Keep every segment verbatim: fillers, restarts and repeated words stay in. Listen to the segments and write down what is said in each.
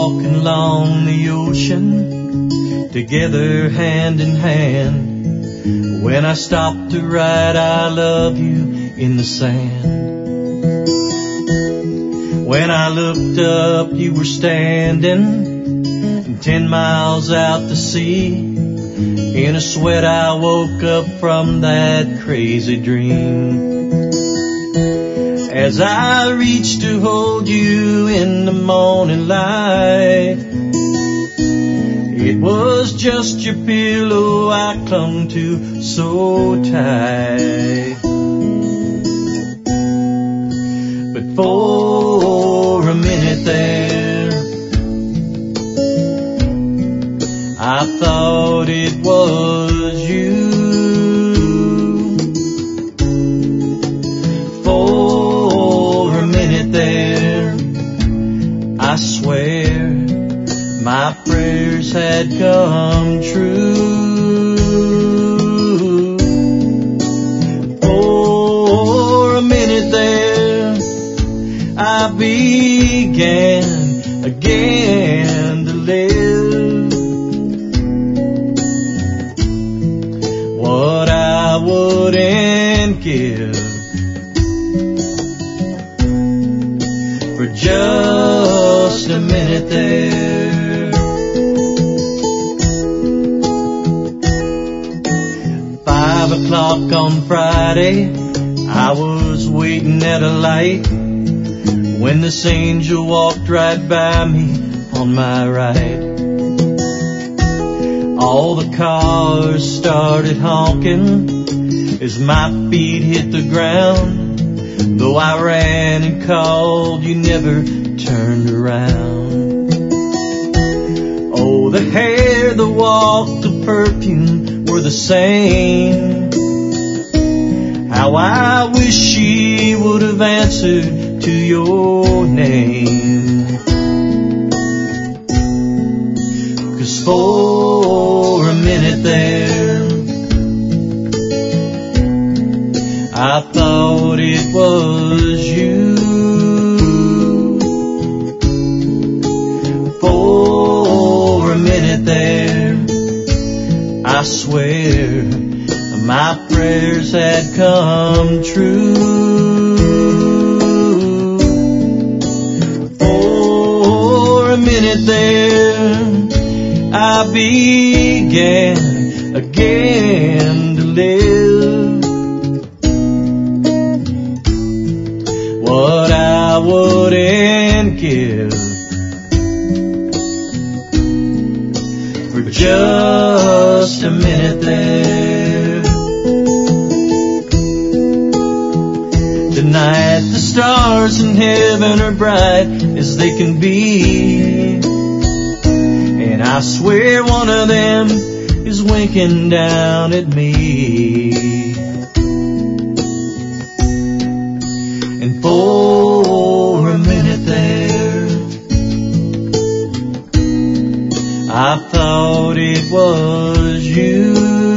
walking along the ocean, together hand in hand. When I stopped to write I love you in the sand. When I looked up you were standing ten miles out to sea. In a sweat I woke up from that crazy dream. As I reached to hold you in the morning light, it was just your pillow I clung to so tight. But for a minute there, I thought it was you. For a minute there, I swear my prayers had come true. For a minute there, I began again to live. What I wouldn't give for just a minute there. Five o'clock on Friday, I was waiting at a light when this angel walked right by me on my right. All the cars started honking as my feet hit the ground. Though I ran and called, you never turned around. Oh, the hair, the walk, the perfume were the same. How I wish she would have answered to your name. 'Cause for a minute there, I thought it was you. For a minute there, I swear my prayers had come true. For a minute there, I began again to live. What I wouldn't give for just a minute there. Tonight the stars in heaven are bright as they can be, and I swear one of them is winking down at me. And for a minute there, I thought it was you.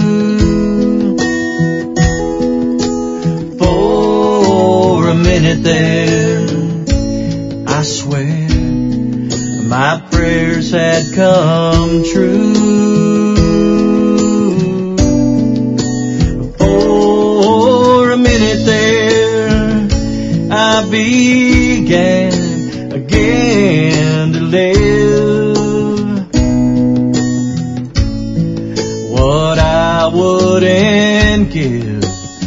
For a minute there, I swear my prayers had come true. For a minute there, I began again to live. What I wouldn't give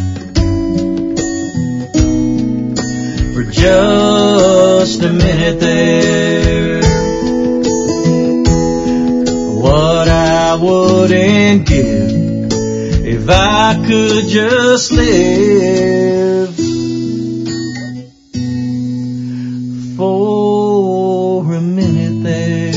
for just a minute there. What I wouldn't give if I could just live. For a minute there.